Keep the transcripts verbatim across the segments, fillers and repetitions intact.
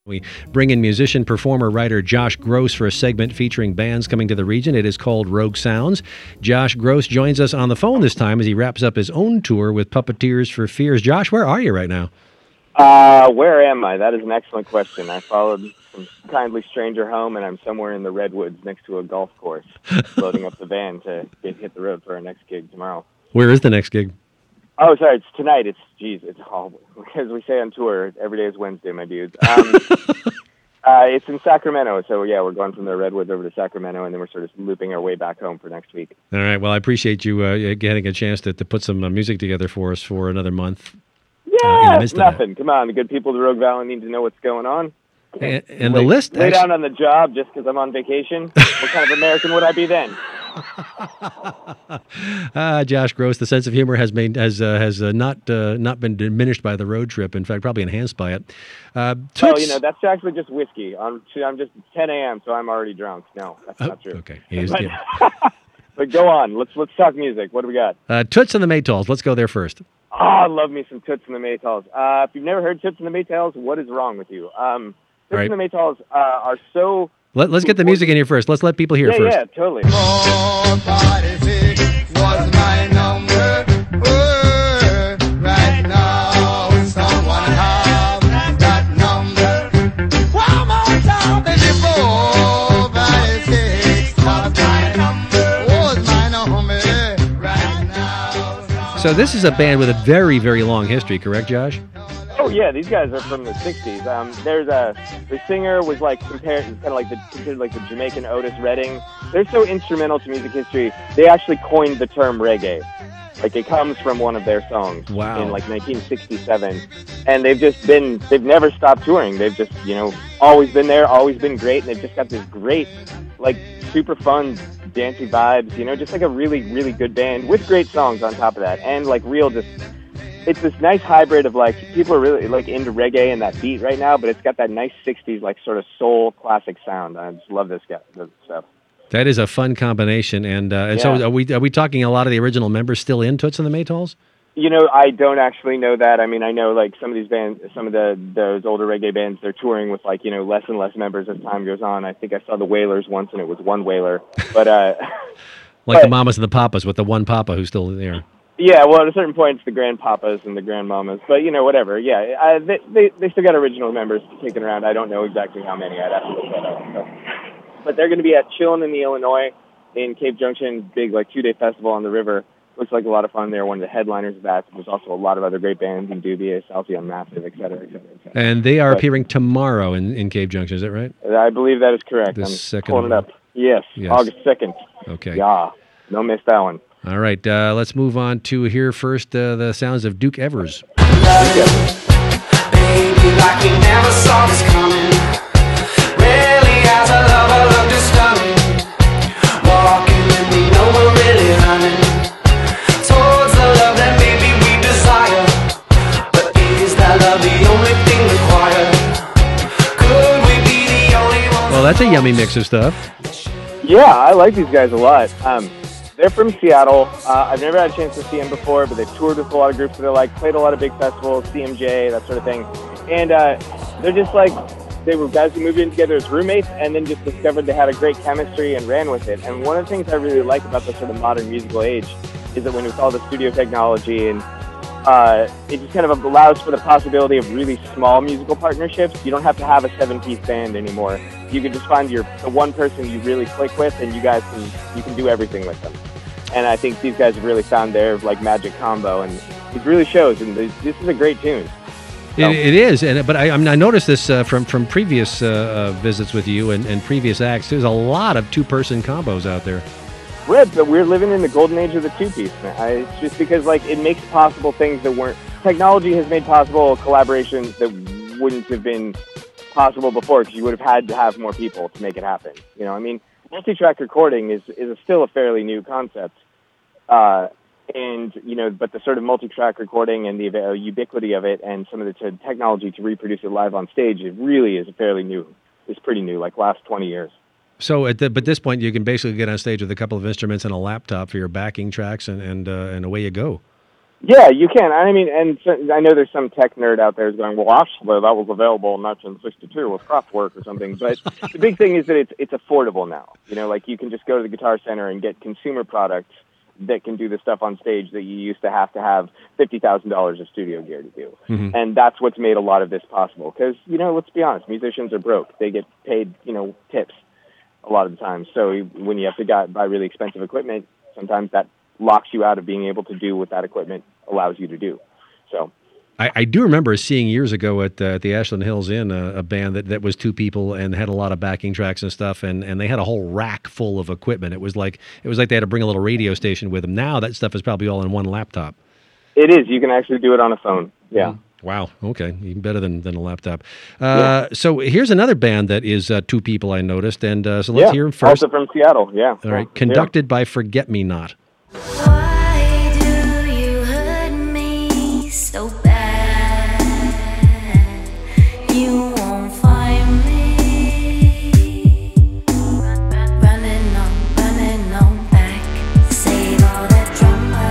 We bring in musician, performer, writer Josh Gross for a segment featuring bands coming to the region. It is called Rogue Sounds. Josh Gross joins us on the phone this time as he wraps up his own tour with Puppeteers for Fears. Josh, where are you right now? Uh, where am I? That is an excellent question. I followed some kindly stranger home, and I'm somewhere in the Redwoods next to a golf course, loading up the van to get, hit the road for our next gig tomorrow. Where is the next gig? Oh, sorry, it's tonight. It's, geez, it's all, as we say on tour, every day is Wednesday, my dudes. Um, uh, it's in Sacramento, so yeah, we're going from the Redwoods over to Sacramento, and then we're sort of looping our way back home for next week. All right, well, I appreciate you uh, getting a chance to, to put some uh, music together for us for another month. Yeah, uh, nothing. Come on, the good people of the Rogue Valley need to know what's going on. And, and lay, the list... Lay actually... down on the job just because I'm on vacation? What kind of American would I be then? ah, Josh Gross, the sense of humor has made, has uh, has uh, not uh, not been diminished by the road trip. In fact, probably enhanced by it. Uh, oh, you know, that's actually just whiskey. I'm I'm just ten a.m., so I'm already drunk. No, that's oh, not true. Okay. But, but go on. Let's let's talk music. What do we got? Uh, Toots and the Maytals. Let's go there first. Oh, I love me some Toots and the Maytals. Uh, if you've never heard Toots and the Maytals, what is wrong with you? Um, Toots right. and the Maytals uh, are so... Let, let's get the music in here first. Let's let people hear yeah, first. Yeah, totally. four forty-six was my number. Oh, right now, someone have that number. One more time, baby. four forty-six was my number. Was my number. Right now. So this is a band with a very, very long history, correct, Josh? Oh yeah, these guys are from the sixties. Um, there's a the singer was like compared, kind of like the considered like the Jamaican Otis Redding. They're so instrumental to music history. They actually coined the term reggae. Like it comes from one of their songs wow. in like nineteen sixty-seven, and they've just been they've never stopped touring. They've just you know always been there, always been great, and they've just got this great like super fun dancey vibes. You know, just like a really really good band with great songs on top of that, and like real just. It's this nice hybrid of like people are really like into reggae and that beat right now, but it's got that nice sixties like sort of soul classic sound. I just love this guy, this stuff. That is a fun combination, and uh, and yeah. so are we are we talking a lot of the original members still in Toots and the Maytals? You know, I don't actually know that. I mean, I know like some of these bands, some of the those older reggae bands, they're touring with like you know less and less members as time goes on. I think I saw the Wailers once, and it was one Wailer, but uh, like but, the Mamas and the Papas with the one Papa who's still there. Yeah, well, at a certain point, it's the grandpapas and the grandmamas. But, you know, whatever. Yeah, uh, they, they they still got original members kicking around. I don't know exactly how many. I'd have to look that up. So. But they're going to be at Chillin' in the Illinois in Cave Junction, big, like, two-day festival on the river. Looks like a lot of fun. They're one of the headliners of that. There's also a lot of other great bands, in Dubious, Alcyon Massive, et cetera, et cetera, et cetera. And they are but, appearing tomorrow in, in Cave Junction. Is that right? I believe that is correct. The I'm second pulling it up. Yes, yes, August second. Okay. Yeah, don't miss that one. All right, uh, let's move on to hear first uh, the sounds of Duke Evers. Baby, like we never saw this coming. Really, as a lover, looked stunning. Walking with me, no one really running towards the love that maybe we desire. But is that love the only thing required? Could we be the only ones? Well, that's a yummy mix of stuff. Yeah, I like these guys a lot. Um, They're from Seattle. Uh, I've never had a chance to see them before, but they've toured with a lot of groups that are like, played a lot of big festivals, C M J, that sort of thing. And uh, they're just like, they were guys who moved in together as roommates and then just discovered they had a great chemistry and ran with it. And one of the things I really like about the sort of modern musical age is that when with all the studio technology and uh, it just kind of allows for the possibility of really small musical partnerships. You don't have to have a seven-piece band anymore. You can just find your the one person you really click with, and you guys can you can do everything with them. And I think these guys have really found their like magic combo, and it really shows. And this is a great tune. So. It, it is, and but I, I, mean, I noticed this uh, from from previous uh, uh, visits with you and, and previous acts. There's a lot of two-person combos out there. Right, but we're living in the golden age of the two-piece, man. I, it's just because like it makes possible things that weren't. Technology has made possible collaborations that wouldn't have been possible before because you would have had to have more people to make it happen. You know, I mean, multi-track recording is is a, still a fairly new concept, uh, and you know, but the sort of multi-track recording and the uh, ubiquity of it, and some of the t- technology to reproduce it live on stage, it really is fairly new. It's pretty new, like last twenty years. So at, the, but this point, you can basically get on stage with a couple of instruments and a laptop for your backing tracks, and and uh, and away you go. Yeah, you can. I mean, and so, I know there's some tech nerd out there who's going, well, actually, that was available in nineteen sixty-two with Kraftwerk or something. But the big thing is that it's it's affordable now. You know, like you can just go to the Guitar Center and get consumer products that can do the stuff on stage that you used to have to have fifty thousand dollars of studio gear to do. Mm-hmm. And that's what's made a lot of this possible. Because, you know, let's be honest, musicians are broke. They get paid, you know, tips a lot of the time. So when you have to got, buy really expensive equipment, sometimes that locks you out of being able to do what that equipment allows you to do. So I, I do remember seeing years ago at, uh, at the Ashland Hills Inn a, a band that, that was two people and had a lot of backing tracks and stuff, and, and they had a whole rack full of equipment. It was like it was like they had to bring a little radio station with them. Now that stuff is probably all in one laptop. It is. You can actually do it on a phone. Yeah. Wow. Okay. Even better than, than a laptop. Uh, yeah. So here's another band that is uh, two people I noticed, and uh, so let's yeah. hear them first. Also from Seattle. Yeah. All right. Conducted yeah. by Forget Me Not. Why do you hurt me so bad? You won't find me running on, running on back. Save all that drama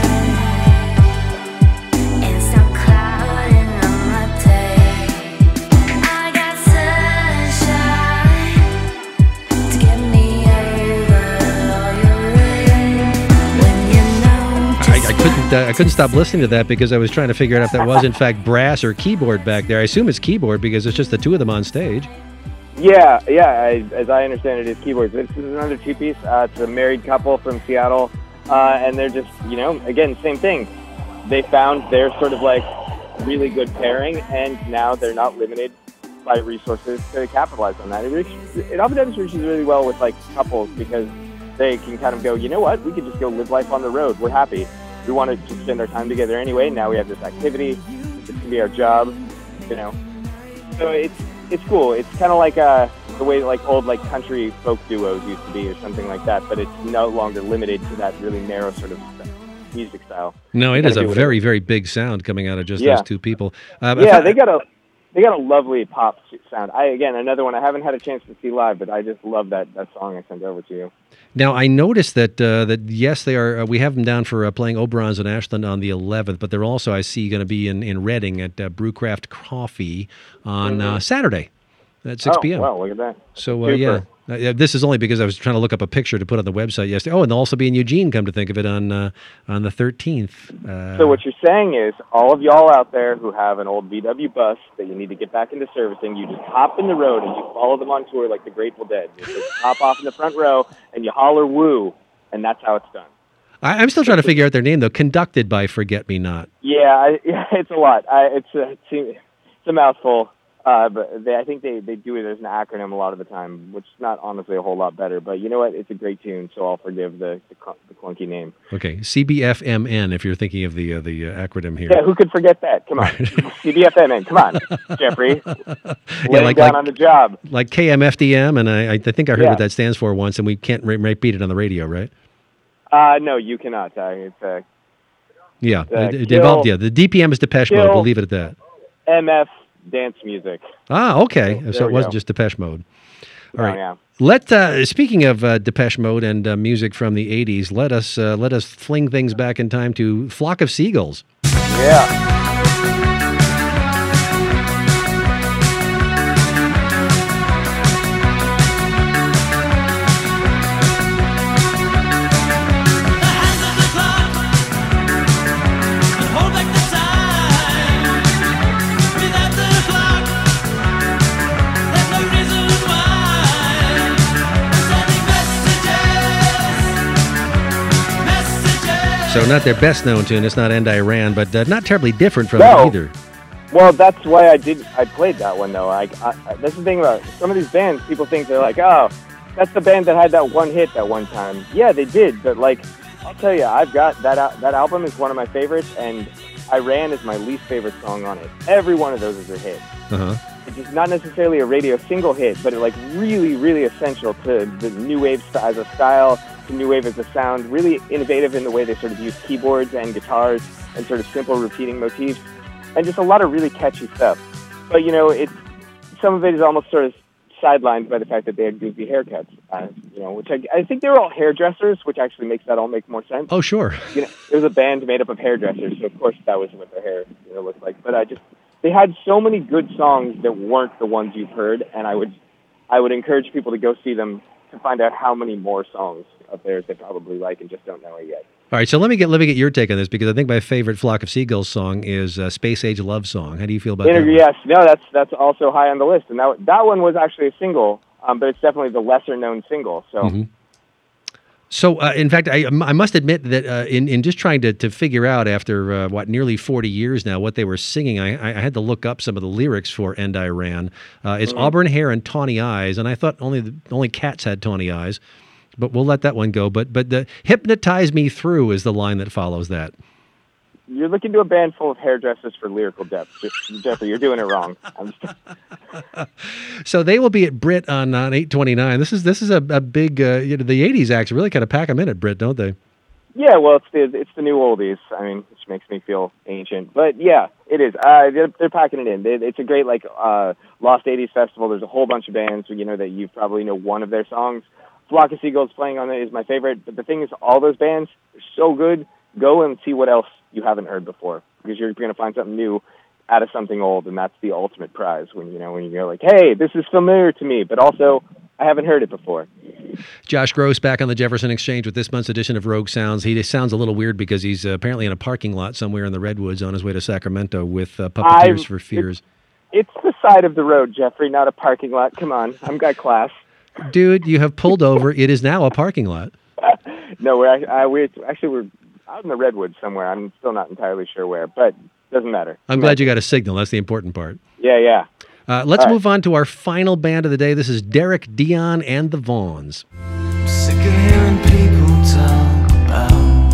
and stop clouding on my day. I got sunshine to get me over all your rain. When you know I, I couldn't. Uh, I couldn't stop listening to that because I was trying to figure out if that was in fact brass or keyboard back there. I assume it's keyboard because it's just the two of them on stage. Yeah, yeah. I, as I understand it, it's keyboards. This is another two-piece. Uh, it's a married couple from Seattle, uh, and they're just, you know, again, same thing. They found their sort of like really good pairing, and now they're not limited by resources to capitalize on that. It, reaches, it oftentimes reaches really well with like couples because they can kind of go, you know what, we could just go live life on the road. We're happy. We want to just spend our time together anyway. Now we have this activity. This can be our job, you know. So it's it's cool. It's kind of like uh, the way like old like country folk duos used to be, or something like that. But it's no longer limited to that really narrow sort of music style. No, it is a very very big sound coming out of just yeah. those two people. Uh, yeah, I, they got a they got a lovely pop sound. I again another one I haven't had a chance to see live, but I just love that that song I sent over to you. Now, I noticed that, uh, that yes, they are. Uh, we have them down for uh, playing Oberon's in Ashland on the eleventh, but they're also, I see, going to be in, in Reading at uh, Brewcraft Coffee on uh, Saturday at six p.m. Oh, wow, look at that. So, uh, yeah. Uh, this is only because I was trying to look up a picture to put on the website yesterday. Oh, and they'll also be in Eugene, come to think of it, on uh, on the thirteenth. Uh, so what you're saying is, all of y'all out there who have an old V W bus that you need to get back into servicing, you just hop in the road and you follow them on tour like the Grateful Dead. You just hop off in the front row and you holler woo, and that's how it's done. I, I'm still trying to figure out their name, though. Conducted by Forget Me Not. Yeah, I, yeah it's a lot. I, it's, a, it's a mouthful. Uh, but they, I think they, they do it as an acronym a lot of the time, which is not honestly a whole lot better. But you know what? It's a great tune, so I'll forgive the, the, the clunky name. Okay, C B F M N, if you're thinking of the uh, the uh, acronym here. Yeah, who could forget that? Come on. C B F M N, come on, Jeffrey. Yeah, like, down like, on the job. Like K M F D M, and I, I think I heard yeah. what that stands for once, and we can't re- repeat it on the radio, right? Uh, no, you cannot. Uh, it's uh, Yeah, uh, it, it involved, yeah, the D P M is Depeche Mode, we'll leave it at that. M F dance music. Ah, okay. So, so it wasn't go. just Depeche Mode. All Oh, right. yeah. Let uh, speaking of uh, Depeche Mode and uh, music from the eighties, let us uh, let us fling things back in time to Flock of Seagulls. Yeah. So not their best known tune. It's not End I Ran, but uh, not terribly different from no. it either. Well, that's why I did. I played that one though. I, I that's the thing about some of these bands. People think they're like, oh, that's the band that had that one hit that one time. Yeah, they did. But like, I'll tell you, I've got that. Al- that album is one of my favorites, and I Ran is my least favorite song on it. Every one of those is a hit. Uh huh. It's not necessarily a radio single hit, but it like really, really essential to the new wave st- as a style. New wave as a sound, really innovative in the way they sort of use keyboards and guitars and sort of simple repeating motifs, and just a lot of really catchy stuff. But you know, it some of it is almost sort of sidelined by the fact that they had goofy haircuts. Uh, you know, which I, I think they were all hairdressers, which actually makes that all make more sense. Oh, sure. You know, it was a band made up of hairdressers, so of course that was what their hair you know, looked like. But I just they had so many good songs that weren't the ones you've heard, and I would I would encourage people to go see them to find out how many more songs of theirs they probably like and just don't know it yet. All right, so let me get let me get your take on this, because I think my favorite Flock of Seagulls song is uh, Space Age Love Song. How do you feel about Interview, that? yes, no, that's that's also high on the list, and that that one was actually a single, um, but it's definitely the lesser known single. So. Mm-hmm. So, uh, in fact, I, I must admit that uh, in, in just trying to, to figure out after, uh, what, nearly forty years now, what they were singing, I, I had to look up some of the lyrics for And I Ran. Uh, it's Mm-hmm. auburn hair and tawny eyes, and I thought only the, only cats had tawny eyes, but we'll let that one go. But but the hypnotize me through is the line that follows that. You're looking to a band full of hairdressers for lyrical depth. Just, Jeffrey, you're doing it wrong. I'm just, So they will be at Brit on, on eight twenty-nine. This is this is a, a big, uh, you know, the eighties acts really kind of pack them in at Brit, don't they? yeah, well, it's the it's the new oldies. I mean, which makes me feel ancient. But yeah, it is. Uh, they're, they're packing it in. They, it's a great like uh, Lost eighties festival. There's a whole bunch of bands, you know, that you probably know one of their songs. Flock of Seagulls playing on it is my favorite. But the thing is, all those bands are so good. Go and see what else you haven't heard before, because you're going to find something new out of something old, and that's the ultimate prize. When you know when you go like, hey, this is familiar to me, but also I haven't heard it before. Josh Gross back on the Jefferson Exchange with this month's edition of Rogue Sounds. He sounds a little weird because he's uh, apparently in a parking lot somewhere in the Redwoods on his way to Sacramento with uh, Puppeteers I'm- for Fears. It's the side of the road, Jeffrey, not a parking lot. Come on, I'm got class. Dude, you have pulled over. It is now a parking lot. No, we're act- uh, we're actually we're out in the redwoods somewhere. I'm still not entirely sure where, but doesn't matter. I'm glad you got a signal. That's the important part. Yeah, yeah. Uh, let's All right. move on to our final band of the day. This is Derek Dion and the Vaughns. Sick of hearing people talk about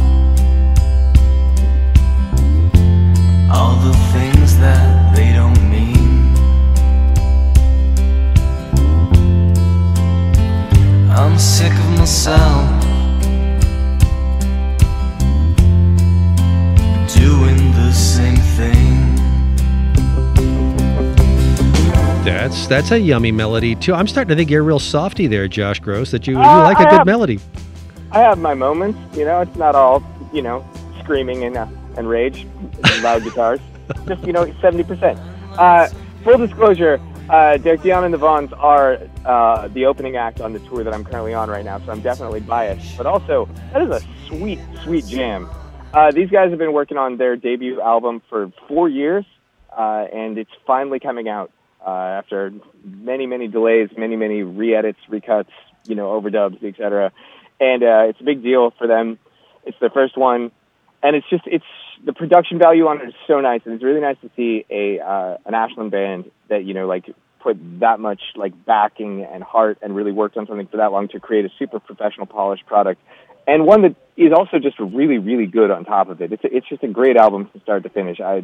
all the things that they don't mean. I'm sick of myself doing the same thing. That's that's a yummy melody too. I'm starting to think you're a real softy there, Josh Gross. That you, you Uh, like a I good have- melody. I have my moments. You know, it's not all you know screaming and uh, and rage, and loud guitars. Just you know, seventy percent. Uh, full disclosure: uh, Derek Dion and the Vaughns are uh, the opening act on the tour that I'm currently on right now, so I'm definitely biased. But also, that is a sweet, sweet jam. Uh, these guys have been working on their debut album for four years, uh, and it's finally coming out uh, after many, many delays, many, many re-edits, recuts, you know, overdubs, et cetera. And uh, it's a big deal for them. It's their first one, and it's just it's the production value on it is so nice, and it's really nice to see a uh, an Ashland band that you know like put that much like backing and heart and really worked on something for that long to create a super professional, polished product. And one that is also just really, really good on top of it. It's a, it's just a great album from start to finish. I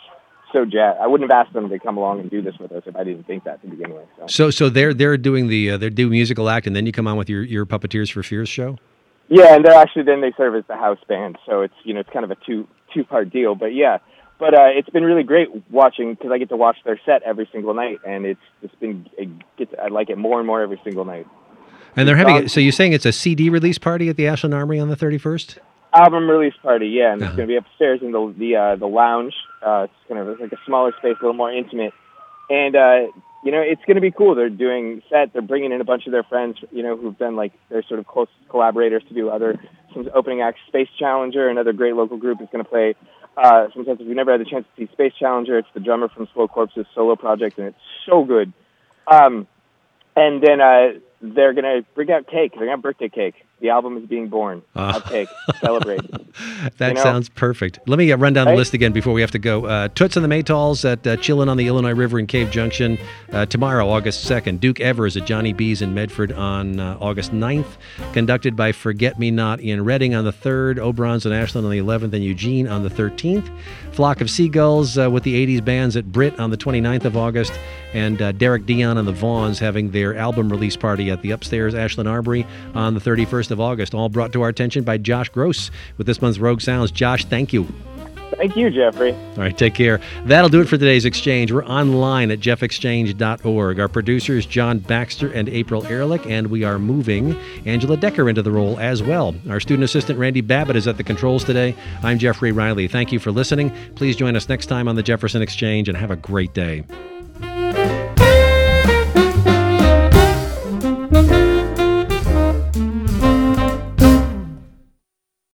so jazzed. I wouldn't have asked them to come along and do this with us if I didn't think that to begin with. So, So so they're they're doing the uh, they're doing musical act, and then you come on with your, your Puppeteers for Fears show. yeah, and they're actually then they serve as the house band, so it's you know it's kind of a two two part deal. But yeah, but uh, it's been really great watching because I get to watch their set every single night, and it's it's been it gets I like it more and more every single night. And they're having Dog- it. So you're saying it's a C D release party at the Ashland Armory on the thirty-first? Album release party, yeah, and Uh-huh. it's going to be upstairs in the the uh, the lounge. Uh, it's kind of it's like a smaller space, a little more intimate, and uh, you know it's going to be cool. They're doing set. They're bringing in a bunch of their friends, you know, who've been like their sort of close collaborators to do other some opening acts. Space Challenger, another great local group, is going to play. Uh, sometimes if you've never had the chance to see Space Challenger, it's the drummer from Slow Corpse's solo project, and it's so good. Um, and then uh, they're going to bring out cake. They're going to have birthday cake. The album is being born. Ah. Have cake. Celebrate. That You know- sounds perfect. Let me uh, run down the Right? list again before we have to go. Uh, Toots and the Maytals at uh, Chillin' on the Illinois River in Cave Junction uh, tomorrow, August second. Duke Evers at Johnny B's in Medford on uh, August ninth. Conducted by Forget Me Not in Reading on the third. Oberon's and Ashland on the eleventh, and Eugene on the thirteenth. Flock of Seagulls uh, with the eighties bands at Brit on the twenty-ninth of August. And uh, Derek Dion and the Vaughns having their album release party at the upstairs Ashland Armory on the thirty-first of August. All brought to our attention by Josh Gross with this month's Rogue Sounds. Josh, thank you. Thank you, Jeffrey. All right, take care. That'll do it for today's exchange. We're online at jeff exchange dot org. Our producers, John Baxter and April Ehrlich, and we are moving Angela Decker into the role as well. Our student assistant, Randy Babbitt, is at the controls today. I'm Jeffrey Riley. Thank you for listening. Please join us next time on the Jefferson Exchange, and have a great day.